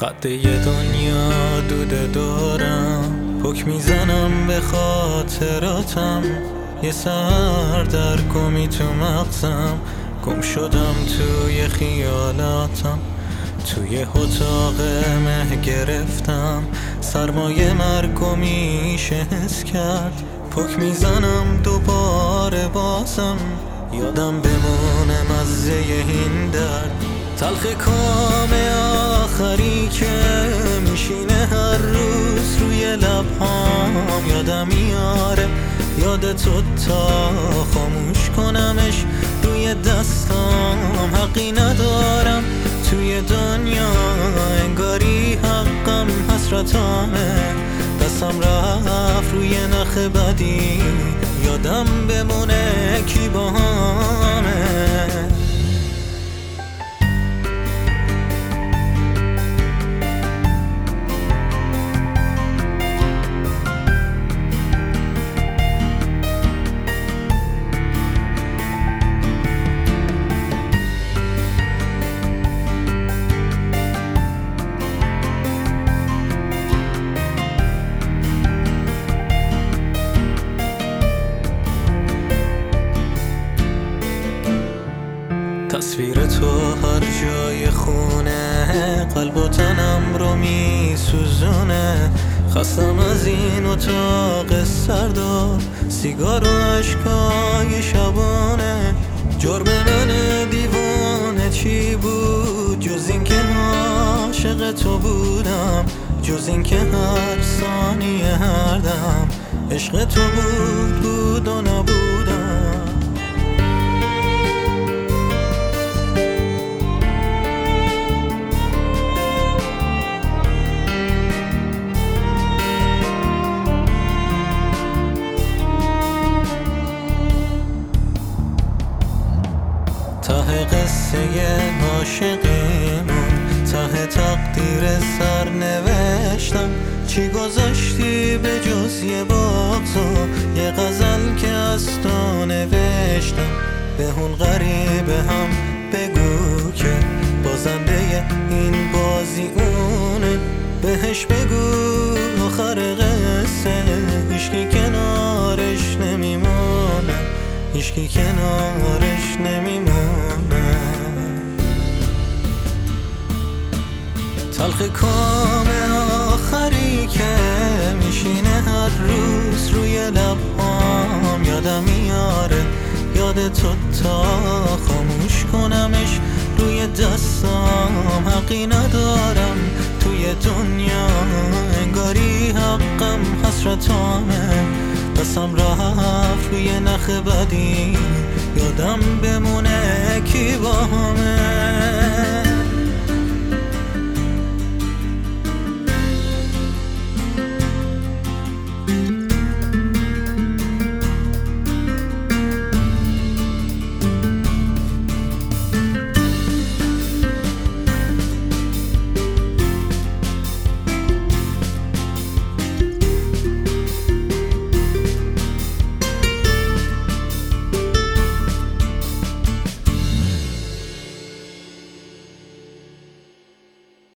قد یه دنیا دوده دارم، پک میزنم به خاطراتم. یه سر در گمی تو مغزم، گم شدم توی خیالاتم. توی اتاق مه گرفتم، سرمایه مرگو میشه حس کرد. پک میزنم دوباره بازم، یادم بمونه مزه این درد. تلخ کام آخری که میشینه هر روز روی لبهام. یادم میاره یاد تو تا خاموش کنمش روی دستام. حقی ندارم توی دنیا، انگاری حقم حسرتامه. دستم رفت روی نخ بدی، یادم بمونه کی باهامه. تصویر تو هر جای خونه، قلب و تنم رو میسوزونه. خستم از این اتاق سردار، سیگار و عشقای شبانه. جرم من دیوانه چی بود جز این که عاشق تو بودم؟ جز این که هر ثانیه هر دم عشق تو بود و نبودم. ته قصه عاشقیمون، ته تقدیر سر نوشتم. چی گذاشتی به جز یه بغض و یه غزل که از تو نوشتم؟ به اون غریبه هم بگو که بازنده این بازی اونه. بهش بگو آخر قصه هیچکی کنارش نمیمونه، هیچکی کنارش نمیمونه. تلخ کام آخری که میشینه هر روز روی لبهام. یادم میاره یاد تو تا خاموش کنمش روی دستام. حقی ندارم توی دنیا، انگاری حقم حسرتامه. دستم رفت روی نخ بدی، یادم بمونه کی باهامه.